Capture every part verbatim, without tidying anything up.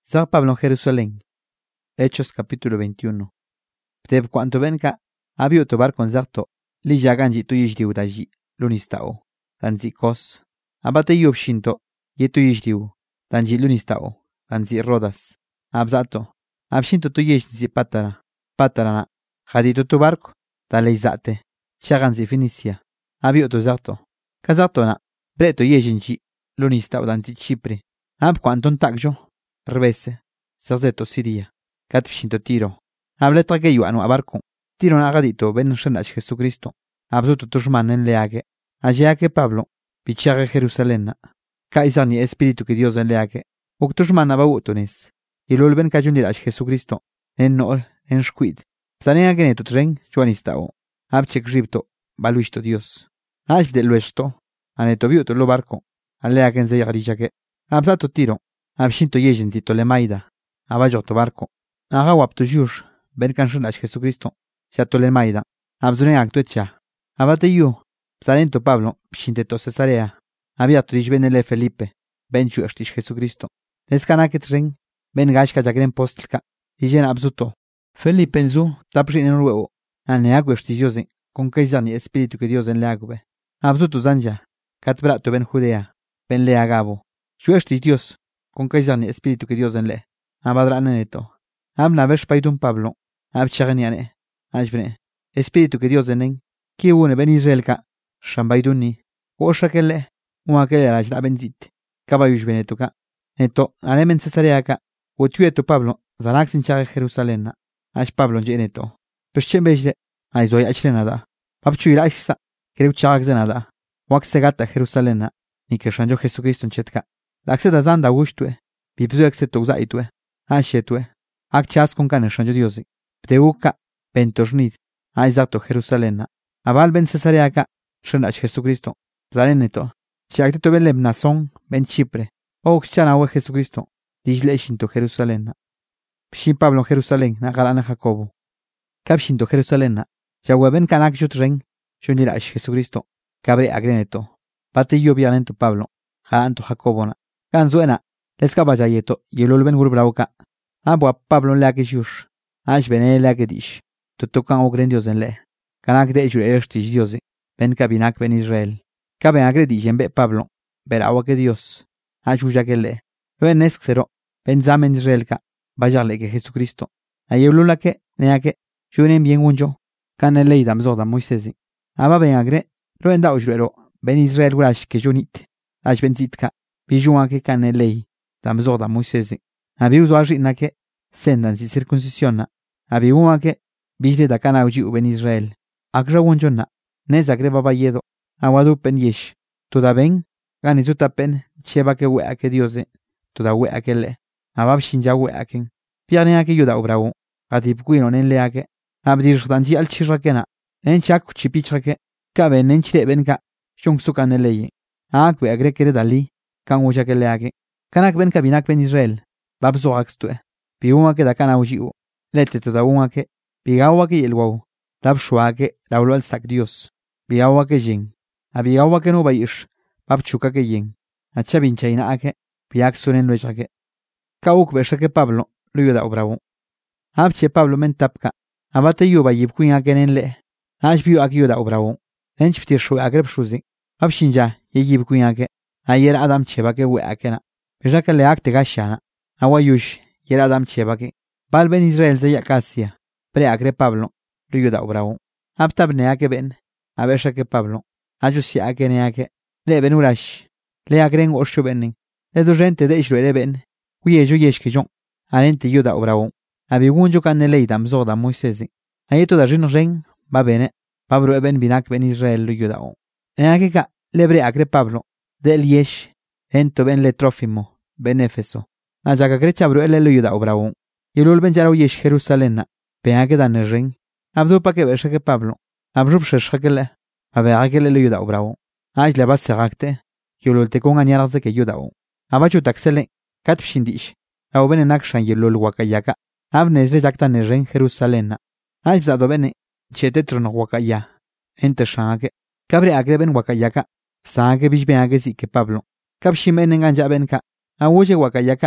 Zag Pablo en Jerusalén. Hechos capítulo veintiuno. Pteb cuanto benka abio to barco zakto li jaganji tu yishdiu daji lunistao danzi kos abate yobshinto yetu yishdiu danji lunistao danzi Rodas abzato abshinto tu yishdi patara patarana jadito tu barco daleizate chaganzi Finicia abio to zakto kazato na breto yejinji lunistao danzi Chipre ab cuanton takjo rbese serzeto Siria katpshinto Tiro Hableta que yo anu abarco. Tiro nagadito ben shenach Jesucristo. Abzuto tushman en leage. Allá que Pablo, pichare Jerusalén. Kaisani espíritu que Dios en leage. Uktushman abautones. Y lulben kajunirach Jesucristo. En nor, en squid. Psanea geneto tren, juanistao. Abchek ripto, baluisto Dios. Ash de luesto. Aneto biuto lo barco. Aleagen ze yagrichake. Abzato tiro. Abshinto yejenzito lemaida. Abayoto barco. Agawap tu jush. Ben kanshunach Jesucristo, Shatole Maida, Abzune Actuecha, Abate yu, Salento Pablo, Shinteto Cesarea, Abiato dish benele Felipe, Ben Chuastish Jesucristo, Escanaket ring, Ben Gashka Jagren Postlka, Ijen Abzuto, Felipe enzu, Tapshin en huevo, Aneaguestiosi, con Kaisani espíritu que Dios en leagube, Abzuto Zanja, Catbrato Ben Judea, Ben Leagabo, Chuastish Dios, con Kaisani espíritu que Dios en le, Abadraneto, Amna Veshpaidun Pablo, Abchagniane, Ajbne, Espíritu que Dios denen, que une ben Israelka, Shambaiduni, Oshakele, Uakele Rajna Benzit, Cabayush Benetuka, Neto, Alemen Cesareaka, Utueto Pablo, Zanaxin Chag Jerusalén, Ash Pablo Geneto, Peschembejle, Aizoy Achlenada, Papchuiraxa, Kreuchag Zenada, Waxegata Jerusalén, ni que Shanjo Jesucristo en Chetka, Laxeda Zanda Wushtue, Pipzu Exeto Zaitue, Ashetue, Akchas con caneshan Diosi, Pteuca, Pentorsnid, Aizato Jerusalén, Abal ben Cesareaca, Shenach Jesucristo, Zareneto, Chacteto ben Lebnason, ben Chipre, Oxchanawe Jesucristo, Dishleshinto Jerusalén, Pshin Pablo Jerusalén, Nagalana Jacobo, Capshinto Jerusalén, Yahweh ben Canak Jutren, Shunirash Jesucristo, Cabre Agreneto, Pate Yobianento Pablo, Jaanto Jacobona, Ganzuena, Lescabayayeto, Yelul ben Gurbrauca, Abua Pablo Lakishush, Ash bene Lakedish, Tutukan ogren Dios en le, Kanak de Juerstish Diosi, Ben Kabinak ben Israel, Cabe agredish en be Pablo, Berawa que Dios, Ashuyakele, Ben Esxero, Ben Zamen Israelka, Bayarle que Jesucristo, Ayulula que, Neake, Junen bien unjo, Canelei dam Zoda Moisesi, Aba ben agre, Roenda Ujrero, Ben Israel Grash que Junit, Ash ben Zitka, Bijuan que Canelei, dam Zoda Moisesi. Abi usuaji nake sendan si circuncisionna. Abi uma que bisle da cana uji uben Israel. Akra wonjonna. Neza greba bayedo. Awadu pen yesh. Toda ben. Ganizuta pen. Cheba que wea que diose. Toda wea que le. Abab shinja wea ken. Piane ake yuda ubrau. Atipkuino nen le ake. Abdir danji al chirrakena. Nen chak chipichake. Kabe nen chile benka. Shung suka neleye. Akwe agre kere dali. Kan wuja que le ake. Kanak ben kabinak ben Israel. Babzo axtue, piuma que da cana ujiu, lete toda una que, pigawa que yelwau, rabshua que, laulo al sac Dios, pigawa que yen, abigawa que no bayish, babchuka que yen, achabincha ina que, piaxunen luecha que, kauk besha que Pablo, lo yuda obravo. Abche Pablo mentapka, abate yuba yibquin a genenle, ashbio a yuda obravo, enchptir shu agreb shuzi, abshinja, yibquin a que, ayer Adam cheba que weakena, besha que le acte gashana. Awayush, yera Adam Chebake, Bal ben Israel ze Yacasia, Preacre Pablo, Ruyuda Obrao, Abtabnea que ben, Abesha que Pablo, Ayusia que neake, Le ben Urash, Le agren Osho benin, Le durente de Israel ben, Uyejo Yeshke Jon, Alente Yuda Obrao, Abigunjo Caneleidam Zoda Moisesi, Ayeto da Rin Ren, Babene, Pablo ben Binak ben Israel Ruyudao, Eakeka, Lebre Acre Pablo, Del Yesh, Ento ben Letrofimo, Ben Efeso. Najaga grecha bro ele yuda obrao. Yulul ben jaro yesh Jerusalén. Pea que dan el ring. Abdu pa que besha que Pablo. Abru pshesha que le. Abea que le yuda obrao. Aj le bas segakte. Yulul te con añaras de que yudao. Abachu taxele. Kat pshindish. Au ben enakshan yulul wakayaka. Abne zre jaktan el ring Jerusalén. Aj bzado bene. Chete trono wakaya. Ente shangake. Cabre agre ben wakayaka. Sangake bish ben agesi que Pablo. Kapshimen enganja benka. Awuje wakayaka.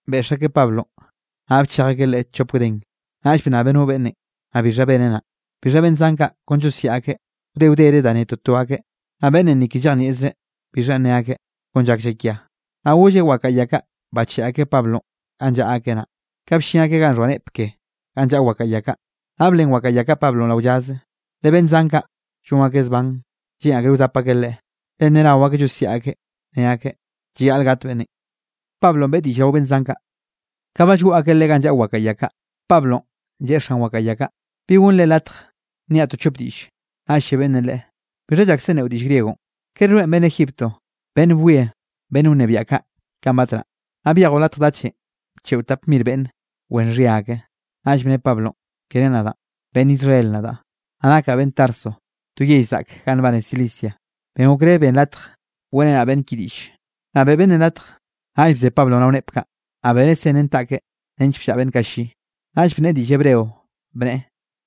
be'xaque Pablo, naꞌ bc̱hagaque ḻeꞌe chop den. Naꞌch beꞌnabeꞌ no beꞌnne, naꞌ bizha beneꞌ naꞌ. Bizha beṉ zancaꞌ kon chosiaꞌaque wde wdere da ne to togaque. Naꞌ beꞌnne ni qui chejniꞌizreꞌ bizha nnegaque kon chaklle quia. Naꞌ golleꞌ huacaꞌyacaꞌ bacheꞌgaque Pablon gan chaꞌgaque naꞌ, ca bshingaque gan xoa neꞌpque gan chaꞌ huacaꞌyacaꞌ. Naꞌ blen huacaꞌyacaꞌ Pablon lao llazə. Le beṉ zancaꞌ llongaque zban lliꞌñgaque wzapaque ḻeꞌe. Leꞌe laogaque chosiaꞌgaque, negaque chiyaꞌal gat beꞌnneꞌ. Pablon beꞌ dillꞌ lao beṉ zancaꞌ. Ca ba chgoꞌgaque ḻeꞌe gan chaꞌ huacaꞌyacaꞌ, Pablon cheꞌ xan huacaꞌyacaꞌ: ―¿Bi gonle latj niaꞌ to chop dillꞌ? Naꞌ cheꞌ beꞌnne ḻeꞌe: ―¿Bizha chakzeneꞌw dillꞌ griegoꞌn? ¿Qué rluꞌen beṉ Egipto, beṉ bwie, beṉ wnebiaꞌcaꞌ gan bat naꞌ? Naꞌ byejoꞌ latj dacheꞌ bcheꞌw tap mil beṉ wen xhyiagaque. Naꞌch bne Pablon: ―Quere nadaꞌ, beṉ Israel nadaꞌ, naꞌ nakaꞌ beṉ Tarso, to yell zaꞌk gan nbane Cilicia. Ben gokre ben latj weꞌnenaꞌ beṉꞌki dillꞌ. Naꞌ beꞌ beṉe latj. Naꞌch bze Pablon lao neꞌpkaꞌ, naꞌ beneꞌ seṉ ntaꞌkeꞌ nench pshaꞌ beṉꞌkaꞌ shi. Naꞌch bneꞌ dillꞌ hebreo, bneꞌ: